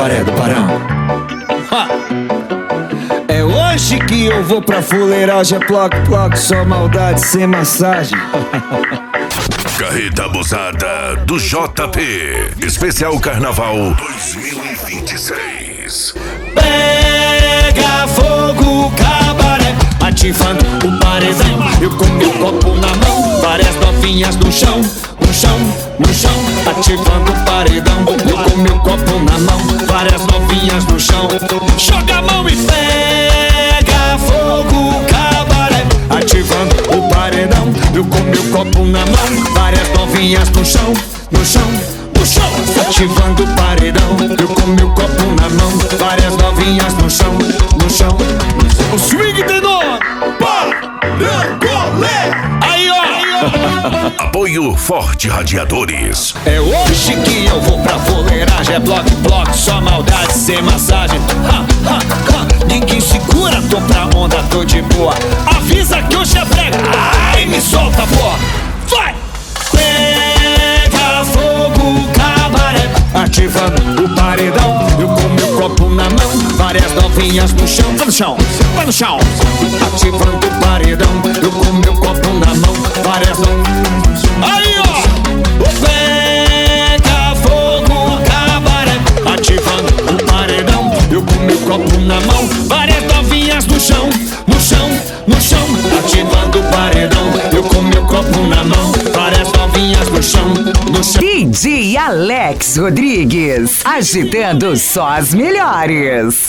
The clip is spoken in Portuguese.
cabaré do Parão. É hoje que eu vou pra fuleiragem. É ploc, ploc, só maldade sem massagem. Carreta abusada do JP. Especial Carnaval 2026. Pega fogo, cabaré, ativando o paredão. Eu com meu copo na mão, várias novinhas no chão, no chão, no chão, ativando o paredão. Eu com meu copo na mão, várias novinhas no chão. Joga a mão e pega fogo, cabaré, ativando o paredão. Eu com meu copo na mão, várias novinhas no chão, no chão, no chão, ativando o paredão. Eu com meu copo na mão, várias novinhas no chão, no chão. O swing tem nome, Parangolé. Aí ó, Apoio Forte Radiadores. é hoje que eu vou pra fuleiragem. É bloco, bloco, só maldade sem massagem. Ninguém segura, tô pra onda, tô de boa. Avisa que hoje é brega, ai me solta, pô. Vai! Pega fogo, cabaré, ativando o paredão. Eu com meu copo na mão, várias novinhas no chão. Vai no chão, vai no chão, ativando o paredão. Eu com meu copo na mão, várias novinhas no chão. Aí ó, pega fogo, cabaré, ativando o paredão. Eu com meu copo na mão, várias novinhas no chão, no chão, no chão, ativando o paredão. Eu com meu copo na mão, várias novinhas no chão, no chão. DJ Alex Rodrigues, agitando só as melhores.